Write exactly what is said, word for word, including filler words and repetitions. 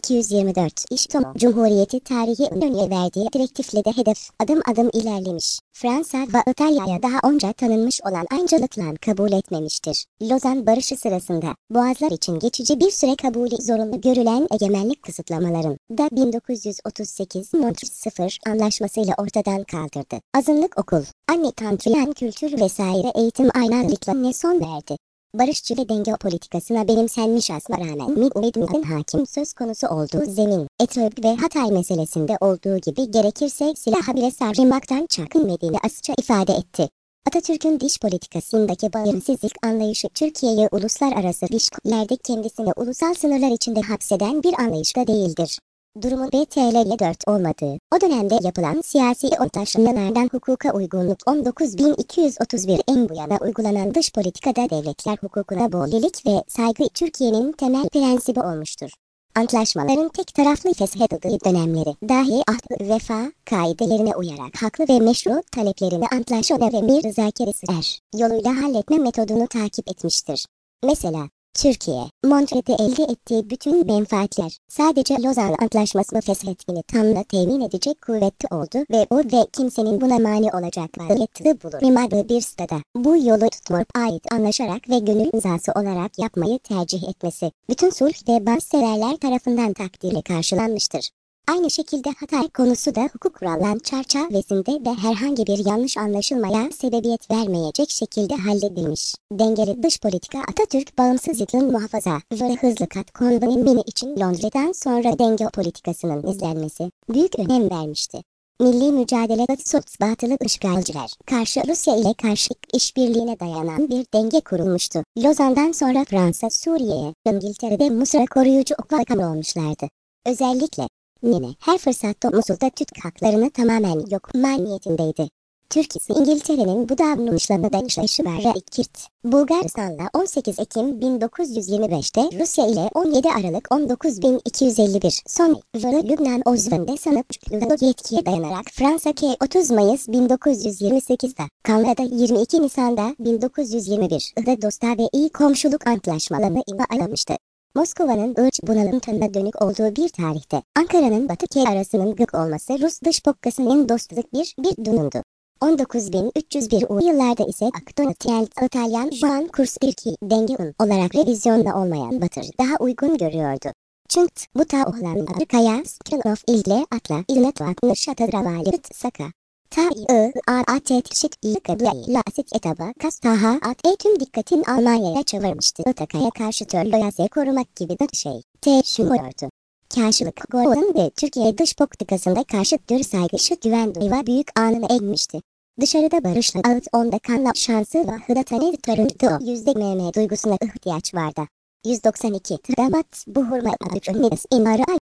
iki yüz yirmi dört İşte Cumhuriyeti tarihi önüne verdiği direktifle de hedef adım adım ilerlemiş. Fransa ve İtalya'ya daha onca tanınmış olan ayrıcalıklar kabul etmemiştir. Lozan Barışı sırasında Boğazlar için geçici bir süre kabulü zorunlu görülen egemenlik kısıtlamaların da bin dokuz yüz otuz sekiz Montreux sıfır Anlaşması'yla ortadan kaldırdı. Azınlık okul, anne tantriyen kültür vesaire eğitim aynı son verdi. Barışçı ve denge politikasına benimsenmiş asma rağmen Milli hakim söz konusu olduğu zemin, Etiyopya ve Hatay meselesinde olduğu gibi gerekirse silaha bile sarılmaktan çekinmediğini açıkça ifade etti. Atatürk'ün dış politikasındaki bağımsızlık anlayışı Türkiye'yi uluslararası ilişkilerde kendisini ulusal sınırlar içinde hapseden bir anlayışta değildir. Durumun B T L'ye dört olmadığı, o dönemde yapılan siyasi antlaşmalardan hukuka uygunluk on dokuz bin iki yüz otuz bir en bu yana uygulanan dış politikada devletler hukukuna bağlılık ve saygı Türkiye'nin temel prensibi olmuştur. Antlaşmaların tek taraflı feshedildiği dönemleri dahi ahd-ı vefa kaidelerine uyarak haklı ve meşru taleplerini antlaşma ve müzakeresi er yoluyla halletme metodunu takip etmiştir. Mesela, Türkiye, Montre'de elde ettiği bütün menfaatler sadece Lozan Antlaşması'nı feshettiğini tam da temin edecek kuvvetli oldu ve o ve kimsenin buna mani olacak vaziyette bulunmadığı bir sırada bu yolu tutmak ait anlaşarak ve gönül imzası olarak yapmayı tercih etmesi bütün sulh ve barışseverler tarafından takdirle karşılanmıştır. Aynı şekilde Hatay konusu da hukuk kurallarının çerçevesinde ve herhangi bir yanlış anlaşılmaya sebebiyet vermeyecek şekilde halledilmiş. Dengeli dış politika Atatürk bağımsızlığın muhafaza ve hızlı kat konumunu için Londra'dan sonra denge politikasının izlenmesi büyük önem vermişti. Milli mücadelede sos batılı işgalciler karşı Rusya ile karşı işbirliğine dayanan bir denge kurulmuştu. Lozan'dan sonra Fransa, Suriye'ye, İngiltere'de Mısır'a koruyucu okvakam olmuşlardı. Özellikle Yine her fırsatta Musul'da Türk haklarını tamamen yok niyetindeydi. Türkiye İngiltere'nin bu davranışlarına danışlayışı var. Kirt, Bulgaristan'la on sekiz Ekim bin dokuz yüz yirmi beş'te Rusya ile on yedi Aralık on dokuz bin iki yüz elli bir sonra Lübnan Ozven'de sanıp yetkiye dayanarak Fransa K otuz Mayıs bin dokuz yüz yirmi sekiz'de Kanada'da yirmi iki Nisan'da bin dokuz yüz yirmi bir'de dosta ve iyi komşuluk antlaşmalarını imzalamıştı. Moskova'nın ırç bunalımına dönük olduğu bir tarihte Ankara'nın Batı K arasının gık olması Rus dış politikasının dostluk bir bir durumdu. on dokuz bin üç yüz bir yıllarda ise Akdonatiyel İtalyan Juan Kurs bir ki denge un olarak revizyonda olmayan Batır daha uygun görüyordu. Çünkü bu ta olan Arkaya Skinov ile Atla İlnet Vaklı Şatadravali Saka. Ta-i a-a-tet şit i-kabla asit etaba kas taha at tüm dikkatin Almanya'ya çevirmişti. Itakaya karşı Törloyaz'ı korumak gibi de şey. T şumuyordu. Karşılık Gordon ve Türkiye dış politikasında karşıtır saygışı güven duyva büyük anını egmişti. Dışarıda barışla ağıt onda kanla şansı ve hıdatane tarıntı yüzde meme duygusuna ihtiyaç vardı. yüz doksan iki Trabat bu hurma adıcı imara